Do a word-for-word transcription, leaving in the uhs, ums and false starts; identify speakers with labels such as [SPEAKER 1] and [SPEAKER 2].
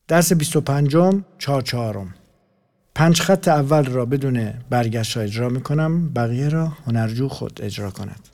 [SPEAKER 1] درس بیست و پنجم چهار چهارم. پنج خط اول را بدون برگشت ها اجرا میکنم، بقیه را هنرجو خود اجرا کند.